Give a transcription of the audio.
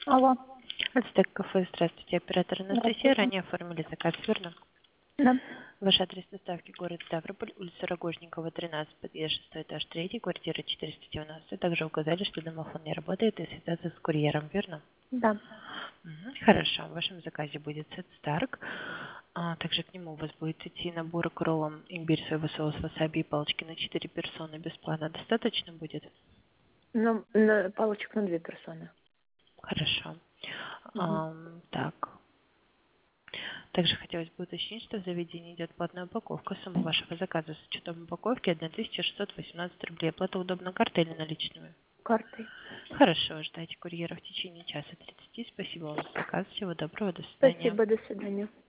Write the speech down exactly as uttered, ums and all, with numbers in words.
Алло. Ацтек кафе, здравствуйте, оператор Анастасия. Здравствуйте. Ранее оформили заказ, верно? Да. Ваш адрес доставки город Ставрополь, улица Рогожникова, тринадцать, подъезд шестой этаж, третий, квартира четыреста девяносто. Также указали, что домофон не работает и связаться с курьером, верно? Да. Мгм, хорошо, в вашем заказе будет сет Старк. А, также к нему у вас будет идти набор к роллам имбирь, соевый соус, васаби и палочки на четыре персоны бесплатно. Достаточно будет? Ну, на палочек на две персоны. Хорошо. Мгм. Ам, так. Также хотелось бы уточнить, что в заведении идет платная упаковка. Сумма вашего заказа с учетом упаковки тысяча шестьсот восемнадцать рублей. Оплата удобно картой или наличными? Картой. Хорошо, ждайте курьера в течение часа тридцати. Спасибо вам за заказ. Всего доброго, до свидания. Спасибо, до свидания.